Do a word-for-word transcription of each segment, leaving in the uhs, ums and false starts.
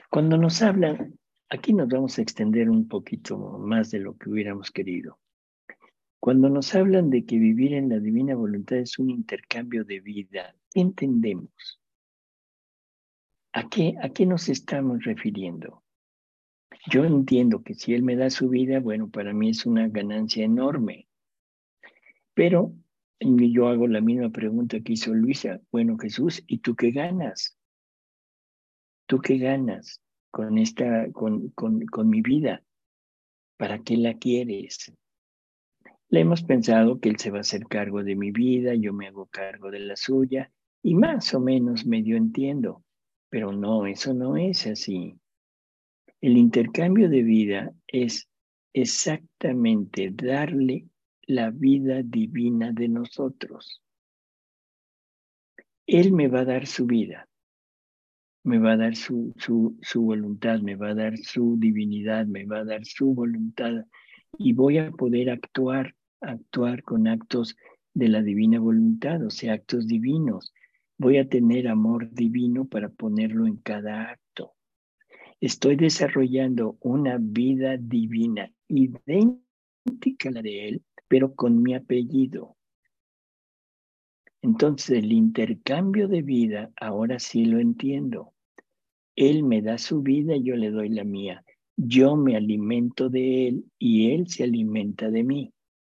Cuando nos hablan, aquí nos vamos a extender un poquito más de lo que hubiéramos querido. Cuando nos hablan de que vivir en la divina voluntad es un intercambio de vida, ¿qué entendemos? ¿A qué, a qué nos estamos refiriendo? Yo entiendo que si Él me da su vida, bueno, para mí es una ganancia enorme. Pero yo hago la misma pregunta que hizo Luisa. Bueno, Jesús, ¿y tú qué ganas? ¿Tú qué ganas con esta, con, con, con mi vida? ¿Para qué la quieres? Le hemos pensado que Él se va a hacer cargo de mi vida, yo me hago cargo de la suya, y más o menos medio entiendo. Pero no, eso no es así. El intercambio de vida es exactamente darle la vida divina de nosotros. Él me va a dar su vida, me va a dar su, su, su voluntad, me va a dar su divinidad, me va a dar su voluntad y voy a poder actuar, actuar con actos de la divina voluntad, o sea, actos divinos. Voy a tener amor divino para ponerlo en cada acto. Estoy desarrollando una vida divina, idéntica a la de Él, pero con mi apellido. Entonces el intercambio de vida, ahora sí lo entiendo. Él me da su vida y yo le doy la mía. Yo me alimento de Él y Él se alimenta de mí.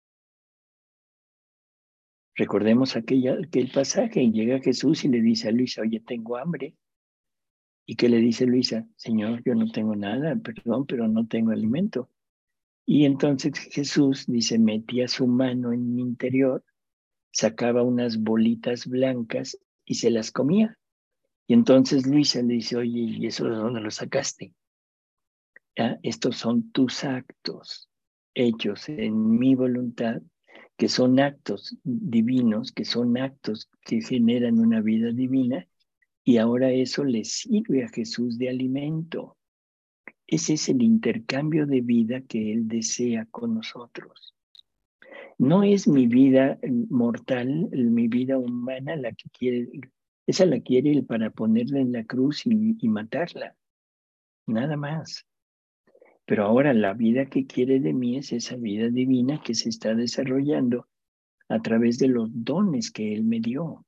Recordemos aquella, aquel pasaje, y llega Jesús y le dice a Luisa, oye, tengo hambre. ¿Y qué le dice Luisa? Señor, yo no tengo nada, perdón, pero no tengo alimento. Y entonces Jesús dice, metía su mano en mi interior, sacaba unas bolitas blancas y se las comía. Y entonces Luisa le dice, oye, ¿y eso de dónde lo sacaste? ¿Ya? Estos son tus actos hechos en mi voluntad, que son actos divinos, que son actos que generan una vida divina, y ahora eso le sirve a Jesús de alimento. Ese es el intercambio de vida que Él desea con nosotros. No es mi vida mortal, mi vida humana la que quiere, esa la quiere Él para ponerla en la cruz y, y matarla, nada más. Pero ahora la vida que quiere de mí es esa vida divina que se está desarrollando a través de los dones que Él me dio.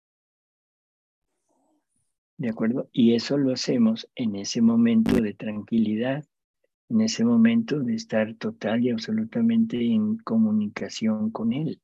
¿De acuerdo? Y eso lo hacemos en ese momento de tranquilidad, en ese momento de estar total y absolutamente en comunicación con Él.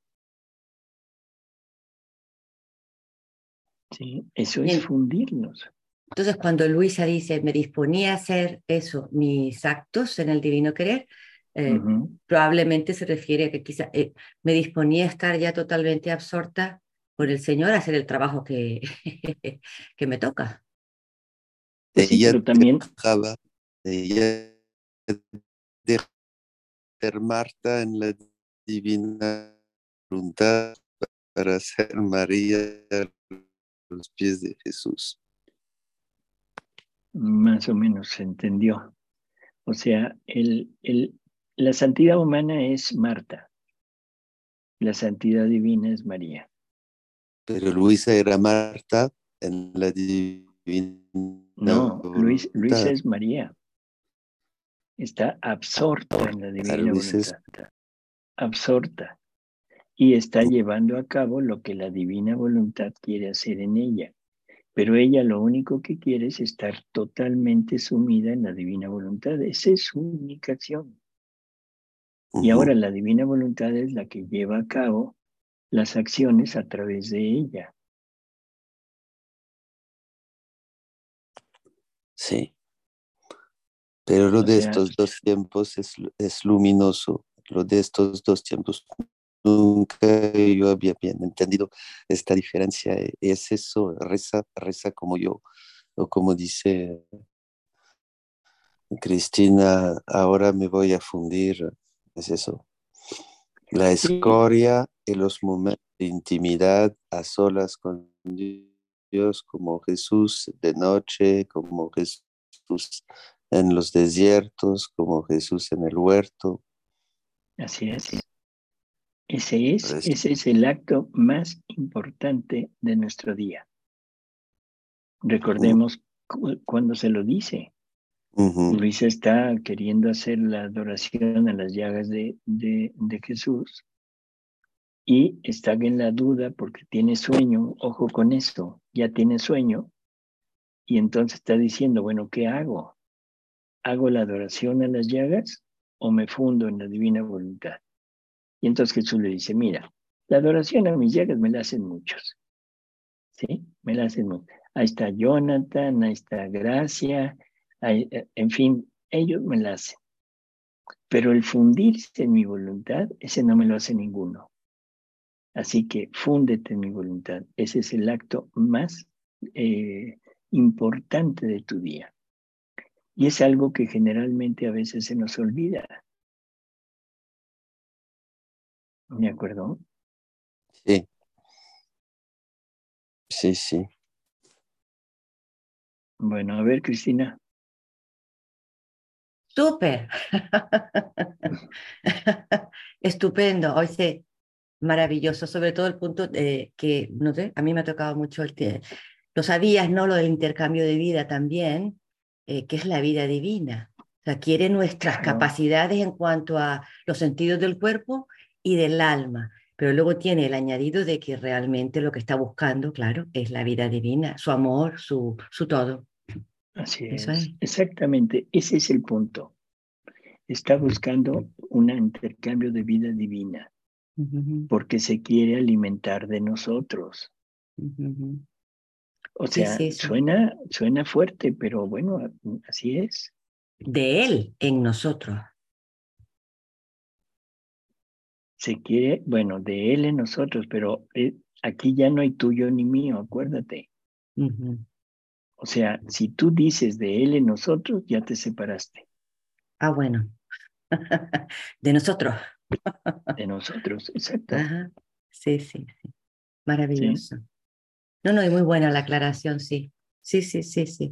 ¿Sí? Eso es Bien. fundirnos. Entonces, cuando Luisa dice, me disponía a hacer eso, mis actos en el divino querer, eh, Uh-huh. probablemente se refiere a que quizá eh, me disponía a estar ya totalmente absorta por el Señor, a hacer el trabajo que, que me toca. Pues sí, Ella pero también... dejaba, ella dejaba ser Marta en la divina voluntad para ser María a los pies de Jesús. Más o menos se entendió. O sea, el, el, la santidad humana es Marta, la santidad divina es María. Pero Luisa era Marta en la divina No, Luis, Luisa voluntad. es María. Está absorta en la A divina Luisa es... voluntad. Absorta. Y está llevando a cabo lo que la divina voluntad quiere hacer en ella. Pero ella lo único que quiere es estar totalmente sumida en la divina voluntad. Esa es su única acción. Y Uh-huh. ahora la divina voluntad es la que lleva a cabo las acciones a través de ella. Sí. Pero lo O de sea, estos dos tiempos es, es luminoso. Lo de estos dos tiempos nunca yo había bien entendido esta diferencia. Es eso, reza, reza como yo, o como dice Cristina, ahora me voy a fundir. Es eso. La sí, escoria y los momentos de intimidad a solas con Dios, como Jesús de noche, como Jesús en los desiertos, como Jesús en el huerto. así es. Ese es, Pues, ese es el acto más importante de nuestro día. mm, Recordemos cu- cuando se lo dice. Ujú. Luisa está queriendo hacer la adoración a las llagas de, de, de Jesús y está en la duda porque tiene sueño, ojo con esto, ya tiene sueño y entonces está diciendo, bueno, ¿qué hago? ¿Hago la adoración a las llagas o me fundo en la divina voluntad? Y entonces Jesús le dice, mira, la adoración a mis llagas me la hacen muchos, ¿sí? Me la hacen muchos. Ahí está Jonathan, ahí está Gracia, ahí, en fin, ellos me la hacen. Pero el fundirse en mi voluntad, ese no me lo hace ninguno. Así que fúndete en mi voluntad. Ese es el acto más eh, importante de tu día. Y es algo que generalmente a veces se nos olvida. ¿De acuerdo? Sí, sí, sí. Bueno, a ver, Cristina. Súper. Estupendo. Hoy sí, maravilloso, sobre todo el punto de que, no sé, a mí me ha tocado mucho el que, lo sabías, ¿no? Lo del intercambio de vida también, eh, que es la vida divina. O sea, quiere nuestras Claro, capacidades en cuanto a los sentidos del cuerpo y del alma, pero luego tiene el añadido de que realmente lo que está buscando, claro, es la vida divina, su amor, su, su todo. así Eso es. es. Exactamente, ese es el punto. Está buscando un intercambio de vida divina Ujú, porque se quiere alimentar de nosotros. ujú. O Sí, sea, sí, sí. suena, suena fuerte, pero bueno, así es. De Él en nosotros. Se quiere, bueno, de Él en nosotros, pero eh, aquí ya no hay tuyo ni mío, acuérdate. Ujú. O sea, si tú dices de Él en nosotros, ya te separaste Ah, bueno. De nosotros. de nosotros, exacto. Ajá. Sí, sí, sí. ¿Sí? Maravilloso. No, no, y muy buena la aclaración, sí. Sí, sí, sí, sí.